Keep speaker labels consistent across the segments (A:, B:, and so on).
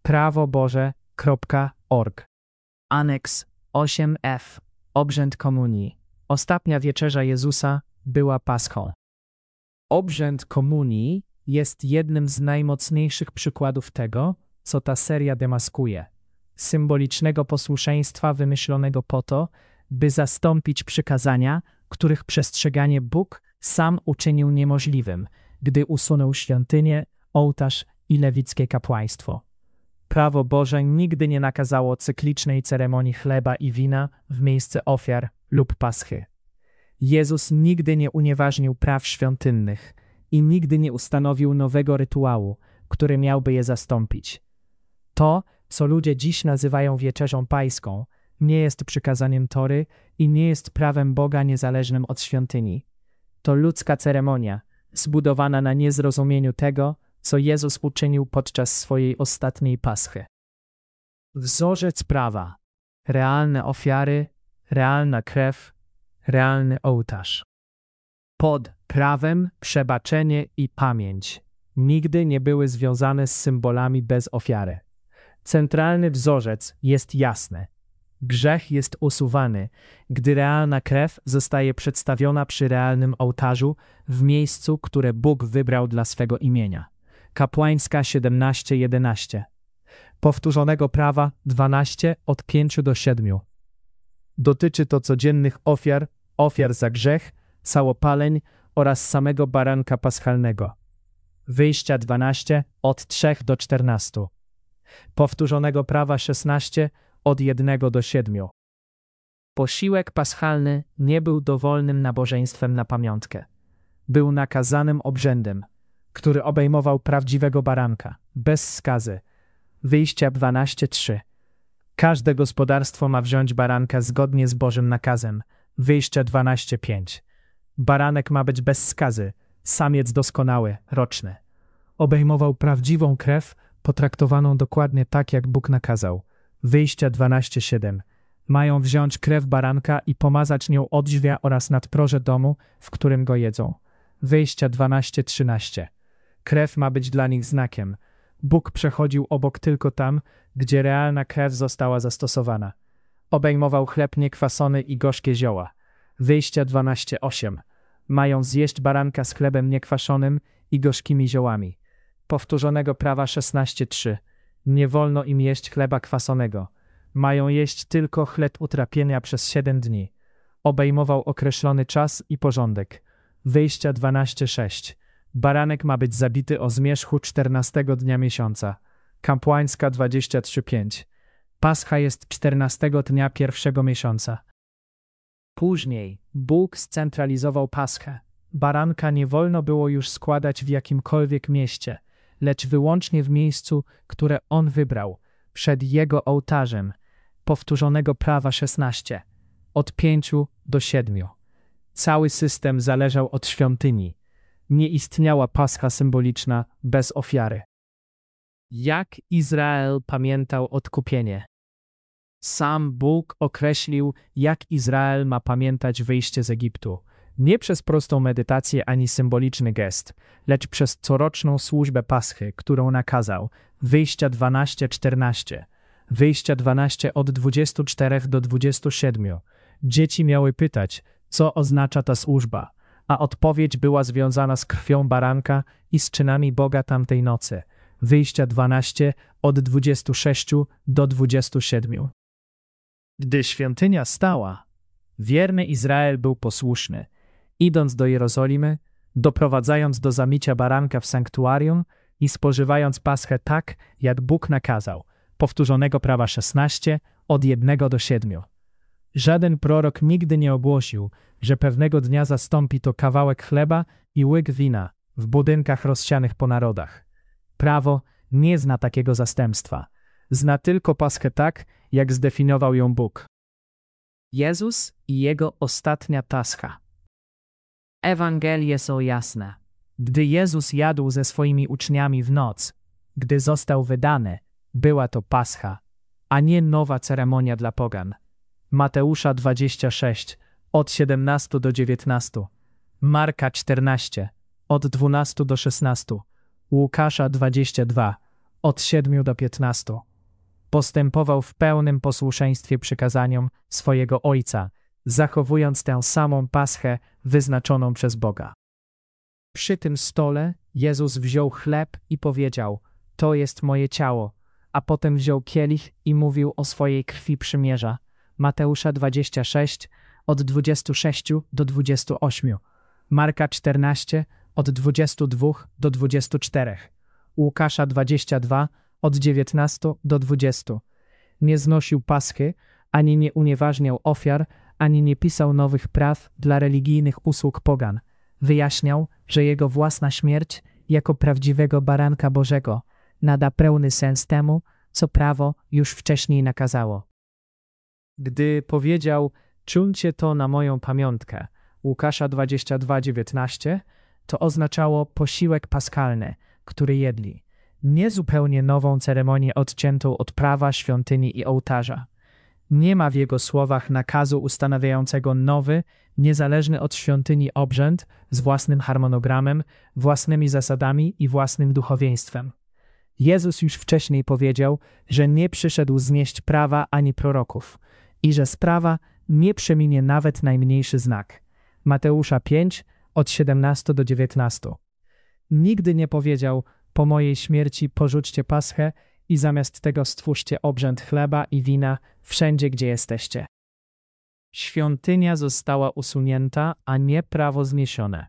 A: prawoboże.org. Aneks 8f. Obrzęd komunii. Ostatnia wieczerza Jezusa była Paschą. Obrzęd komunii jest jednym z najmocniejszych przykładów tego, co ta seria demaskuje. Symbolicznego posłuszeństwa wymyślonego po to, by zastąpić przykazania, których przestrzeganie Bóg sam uczynił niemożliwym, gdy usunął świątynię, ołtarz i lewickie kapłaństwo. Prawo Boże nigdy nie nakazało cyklicznej ceremonii chleba i wina w miejsce ofiar lub paschy. Jezus nigdy nie unieważnił praw świątynnych i nigdy nie ustanowił nowego rytuału, który miałby je zastąpić. To, co ludzie dziś nazywają wieczerzą pańską, nie jest przykazaniem Tory i nie jest prawem Boga niezależnym od świątyni. To ludzka ceremonia, zbudowana na niezrozumieniu tego, co Jezus uczynił podczas swojej ostatniej paschy. Wzorzec prawa. Realne ofiary, realna krew, realny ołtarz. Pod prawem przebaczenie i pamięć nigdy nie były związane z symbolami bez ofiary. Centralny wzorzec jest jasny. Grzech jest usuwany, gdy realna krew zostaje przedstawiona przy realnym ołtarzu w miejscu, które Bóg wybrał dla swego imienia. Kapłańska 17:11. Powtórzonego prawa 12 od 5 do 7. Dotyczy to codziennych ofiar za grzech, całopaleń oraz samego baranka paschalnego. Wyjścia 12 od 3 do 14. Powtórzonego prawa 16 od 1 do 7. Posiłek paschalny nie był dowolnym nabożeństwem na pamiątkę. Był nakazanym obrzędem, który obejmował prawdziwego baranka, bez skazy. Wyjścia 12:3. Każde gospodarstwo ma wziąć baranka zgodnie z Bożym nakazem. Wyjścia 12:5. Baranek ma być bez skazy, samiec doskonały, roczny. Obejmował prawdziwą krew, potraktowaną dokładnie tak, jak Bóg nakazał. Wyjścia 12:7. Mają wziąć krew baranka i pomazać nią odźwia oraz nadproże domu, w którym go jedzą. Wyjścia 12:13. Krew ma być dla nich znakiem. Bóg przechodził obok tylko tam, gdzie realna krew została zastosowana. Obejmował chleb niekwaszony i gorzkie zioła. Wyjścia 12:8. Mają zjeść baranka z chlebem niekwaszonym i gorzkimi ziołami. Powtórzonego prawa 16:3. Nie wolno im jeść chleba kwasonego. Mają jeść tylko chleb utrapienia przez 7 dni. Obejmował określony czas i porządek. Wyjścia 12:6. Baranek ma być zabity o zmierzchu 14 dnia miesiąca. Kapłańska 23:5. Pascha jest 14 dnia pierwszego miesiąca. Później Bóg scentralizował Paschę. Baranka nie wolno było już składać w jakimkolwiek mieście, lecz wyłącznie w miejscu, które On wybrał, przed Jego ołtarzem. Powtórzonego prawa 16, od 5 do 7. Cały system zależał od świątyni. Nie istniała Pascha symboliczna bez ofiary. Jak Izrael pamiętał odkupienie? Sam Bóg określił, jak Izrael ma pamiętać wyjście z Egiptu. Nie przez prostą medytację ani symboliczny gest, lecz przez coroczną służbę Paschy, którą nakazał. Wyjścia 12:14. Wyjścia 12 od 24 do 27. Dzieci miały pytać, co oznacza ta służba, a odpowiedź była związana z krwią baranka i z czynami Boga tamtej nocy. Wyjścia 12 od 26 do 27. Gdy świątynia stała, wierny Izrael był posłuszny, idąc do Jerozolimy, doprowadzając do zamicia baranka w sanktuarium i spożywając Paschę tak, jak Bóg nakazał. Powtórzonego prawa 16 od 1 do 7. Żaden prorok nigdy nie ogłosił, że pewnego dnia zastąpi to kawałek chleba i łyk wina w budynkach rozsianych po narodach. Prawo nie zna takiego zastępstwa. Zna tylko Paschę tak, jak zdefiniował ją Bóg. Jezus i Jego ostatnia Pascha. Ewangelie są jasne. Gdy Jezus jadł ze swoimi uczniami w noc, gdy został wydany, była to Pascha, a nie nowa ceremonia dla pogan. Mateusza 26, od 17 do 19, Marka 14, od 12 do 16, Łukasza 22, od 7 do 15. Postępował w pełnym posłuszeństwie przykazaniom swojego Ojca, zachowując tę samą paschę wyznaczoną przez Boga. Przy tym stole Jezus wziął chleb i powiedział: to jest moje ciało, a potem wziął kielich i mówił o swojej krwi przymierza. Mateusza 26, od 26 do 28, Marka 14, od 22 do 24, Łukasza 22, od 19 do 20. Nie znosił paschy, ani nie unieważniał ofiar, ani nie pisał nowych praw dla religijnych usług pogan. Wyjaśniał, że jego własna śmierć jako prawdziwego baranka Bożego nada pełny sens temu, co prawo już wcześniej nakazało. Gdy powiedział: czyńcie to na moją pamiątkę, Łukasza 22:19, to oznaczało posiłek paskalny, który jedli, nie zupełnie nową ceremonię odciętą od prawa, świątyni i ołtarza. Nie ma w jego słowach nakazu ustanawiającego nowy, niezależny od świątyni obrzęd z własnym harmonogramem, własnymi zasadami i własnym duchowieństwem. Jezus już wcześniej powiedział, że nie przyszedł znieść prawa ani proroków i że sprawa nie przeminie nawet najmniejszy znak. Mateusza 5, od 17 do 19. Nigdy nie powiedział: po mojej śmierci porzućcie paschę i zamiast tego stwórzcie obrzęd chleba i wina wszędzie, gdzie jesteście. Świątynia została usunięta, a nie prawo zniesione.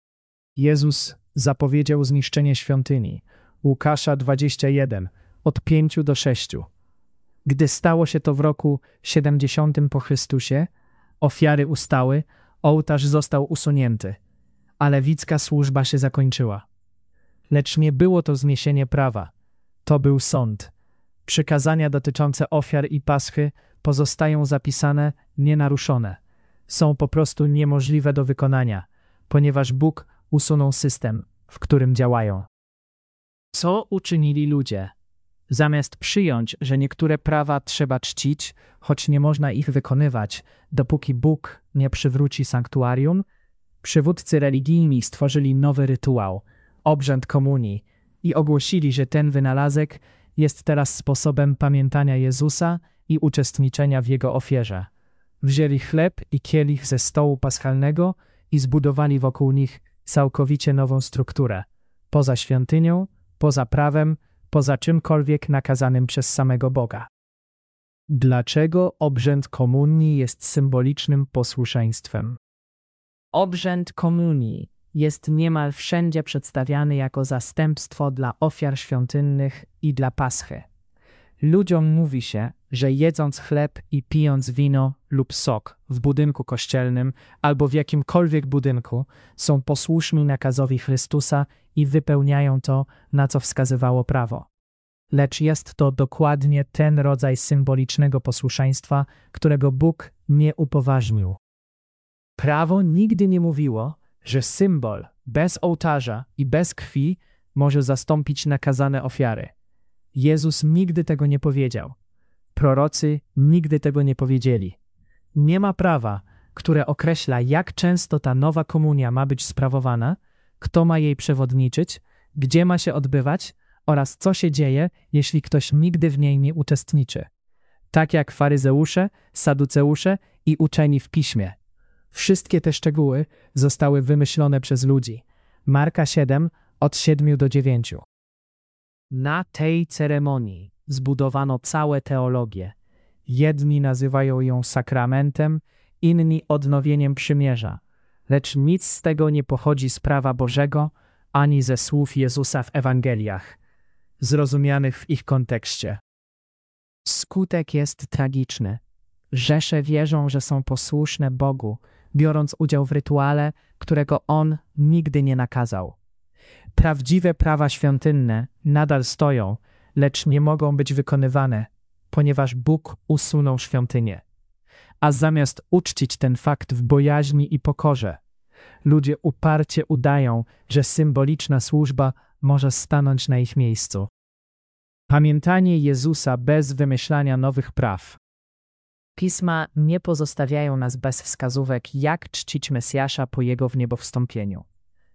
A: Jezus zapowiedział zniszczenie świątyni. Łukasza 21, od 5 do 6. Gdy stało się to w roku 70 po Chrystusie, ofiary ustały, ołtarz został usunięty, a lewicka służba się zakończyła. Lecz nie było to zniesienie prawa. To był sąd. Przykazania dotyczące ofiar i paschy pozostają zapisane nienaruszone. Są po prostu niemożliwe do wykonania, ponieważ Bóg usunął system, w którym działają. Co uczynili ludzie? Zamiast przyjąć, że niektóre prawa trzeba czcić, choć nie można ich wykonywać, dopóki Bóg nie przywróci sanktuarium, przywódcy religijni stworzyli nowy rytuał, obrzęd komunii, i ogłosili, że ten wynalazek jest teraz sposobem pamiętania Jezusa i uczestniczenia w Jego ofierze. Wzięli chleb i kielich ze stołu paschalnego i zbudowali wokół nich całkowicie nową strukturę, poza świątynią, poza prawem, poza czymkolwiek nakazanym przez samego Boga. Dlaczego obrzęd komunii jest symbolicznym posłuszeństwem? Obrzęd komunii jest niemal wszędzie przedstawiany jako zastępstwo dla ofiar świątynnych i dla paschy. Ludziom mówi się, że jedząc chleb i pijąc wino lub sok w budynku kościelnym albo w jakimkolwiek budynku są posłuszni nakazowi Chrystusa i wypełniają to, na co wskazywało prawo. Lecz jest to dokładnie ten rodzaj symbolicznego posłuszeństwa, którego Bóg nie upoważnił. Prawo nigdy nie mówiło, że symbol bez ołtarza i bez krwi może zastąpić nakazane ofiary. Jezus nigdy tego nie powiedział. Prorocy nigdy tego nie powiedzieli. Nie ma prawa, które określa, jak często ta nowa komunia ma być sprawowana, kto ma jej przewodniczyć, gdzie ma się odbywać oraz co się dzieje, jeśli ktoś nigdy w niej nie uczestniczy. Tak jak faryzeusze, saduceusze i uczeni w piśmie. Wszystkie te szczegóły zostały wymyślone przez ludzi. Marka 7, od 7 do 9. Na tej ceremonii zbudowano całe teologię. Jedni nazywają ją sakramentem, inni odnowieniem przymierza. Lecz nic z tego nie pochodzi z prawa Bożego, ani ze słów Jezusa w Ewangeliach, zrozumianych w ich kontekście. Skutek jest tragiczny. Rzesze wierzą, że są posłuszne Bogu, biorąc udział w rytuale, którego On nigdy nie nakazał. Prawdziwe prawa świątynne nadal stoją, lecz nie mogą być wykonywane, ponieważ Bóg usunął świątynię. A zamiast uczcić ten fakt w bojaźni i pokorze, ludzie uparcie udają, że symboliczna służba może stanąć na ich miejscu. Pamiętanie Jezusa bez wymyślania nowych praw. Pisma nie pozostawiają nas bez wskazówek, jak czcić Mesjasza po Jego wniebowstąpieniu.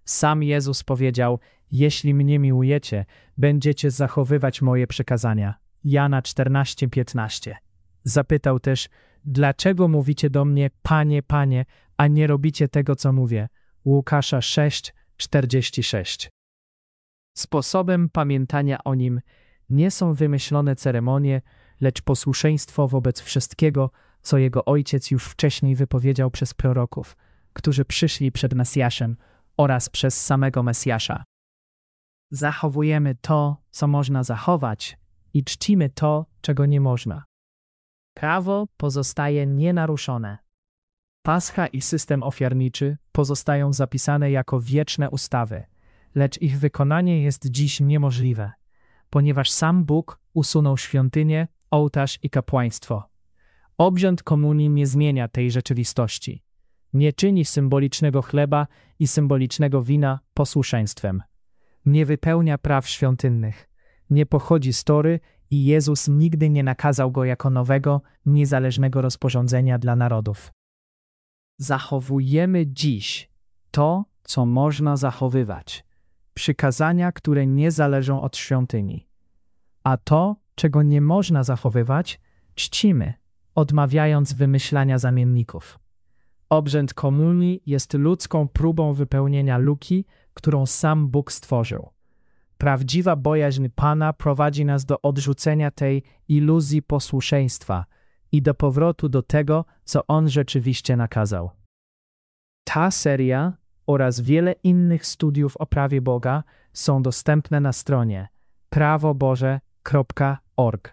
A: Sam Jezus powiedział: jeśli mnie miłujecie, będziecie zachowywać moje przykazania. Jana 14:15. Zapytał też: dlaczego mówicie do mnie, Panie, Panie, a nie robicie tego, co mówię? Łukasza 6:46. Sposobem pamiętania o Nim nie są wymyślone ceremonie, lecz posłuszeństwo wobec wszystkiego, co Jego Ojciec już wcześniej wypowiedział przez proroków, którzy przyszli przed Mesjaszem oraz przez samego Mesjasza. Zachowujemy to, co można zachować i czcimy to, czego nie można. Prawo pozostaje nienaruszone. Pascha i system ofiarniczy pozostają zapisane jako wieczne ustawy, lecz ich wykonanie jest dziś niemożliwe, ponieważ sam Bóg usunął świątynię, ołtarz i kapłaństwo. Obrzęd komunii nie zmienia tej rzeczywistości. Nie czyni symbolicznego chleba i symbolicznego wina posłuszeństwem. Nie wypełnia praw świątynnych. Nie pochodzi z Tory i Jezus nigdy nie nakazał go jako nowego, niezależnego rozporządzenia dla narodów. Zachowujemy dziś to, co można zachowywać. Przykazania, które nie zależą od świątyni. A to, czego nie można zachowywać, czcimy, odmawiając wymyślania zamienników. Obrzęd komunii jest ludzką próbą wypełnienia luki, którą sam Bóg stworzył. Prawdziwa bojaźń Pana prowadzi nas do odrzucenia tej iluzji posłuszeństwa i do powrotu do tego, co On rzeczywiście nakazał. Ta seria oraz wiele innych studiów o prawie Boga są dostępne na stronie prawoboże.org.